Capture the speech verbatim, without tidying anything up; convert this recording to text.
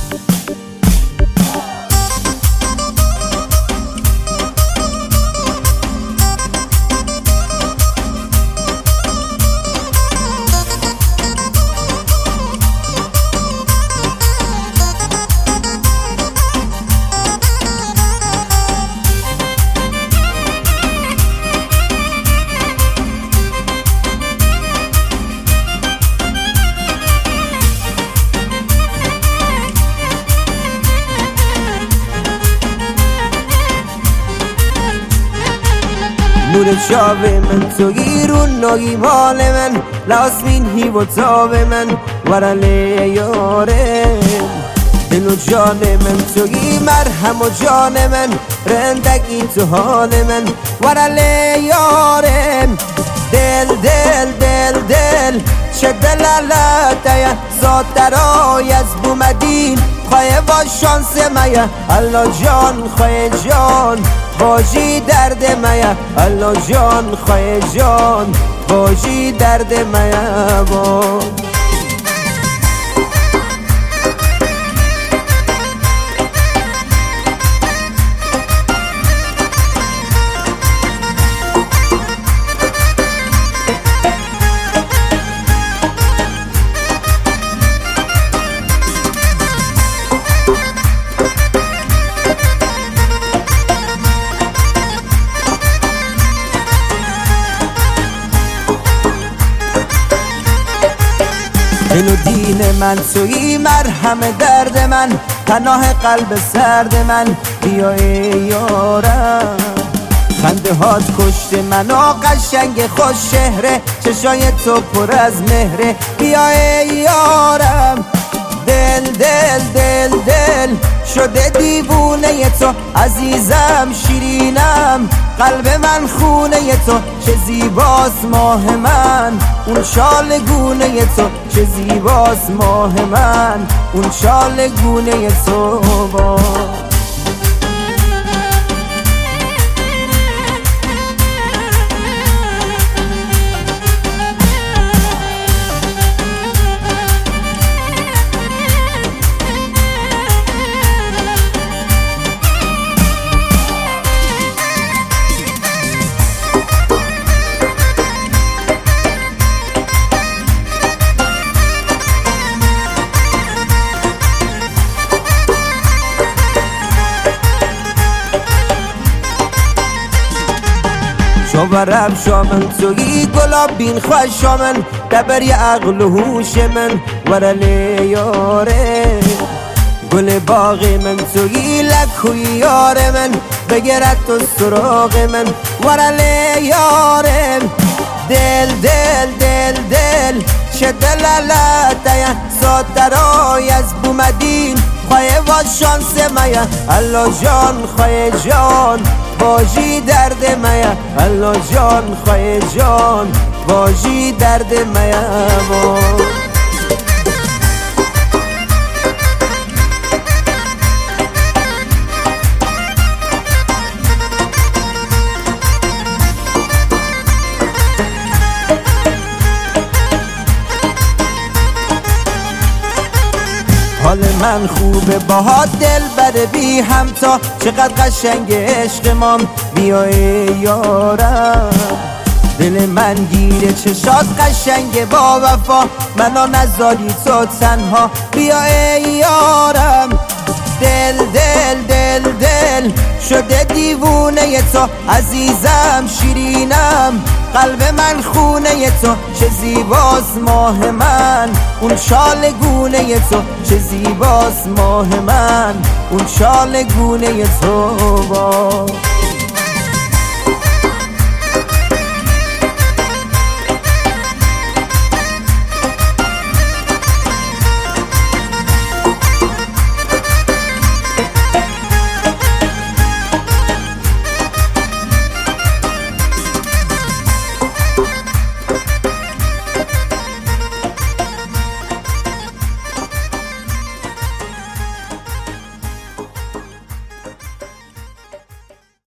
نور شاب من تویی رو نوی مال من لاسمین هی و تاب من ورله یارم دل و جان من تویی مرهم و جان من رندگی تو حال من ورله یارم دل دل دل دل چه دل علتیه زاد درای از بومدین خواه با شانس مایه الله جان خواه جان باجی درد مایه الله جان خواه جان باجی درد مایه با دل و دین من تویی مرهم درد من پناه قلب سرد من بیا ای یارم خنده هات کشت من و قشنگ خوش شهره چشای تو پر از مهره بیا ای یارم دل دل دل دل شده دیوونه تو عزیزم شیرینم قلب من خونه تو چه زیباست ماه من اون شال گونه تو چه زیباست ماه من اون شال گونه تو با شوارم شامن تویی گلاب بین خوش شامن دبری عقل و هوش من ورله یاره گل باغ من تویی لکوی یار من بگرد تو سراغ من ورله یارم دل دل دل دل چه دل علتیه زاد درای از بومدین خواه و شانس مایه الله جان خواه جان باجی درد مایه الله جان خواه جان باجی درد مایه با حال من خوبه باهات دل بر بی همتا چقدر قشنگ عشق مام بیا ای یارم دل من گیره چشات قشنگ با وفا منو نذاری تو تنها بیا ای یارم دل دل دل دل شده دیوونه تو عزیزم شیرینم قلب من خونه تو چه زیباست ماه من اون شال گونه تو چه زیباست ماه من اون شال گونه تو با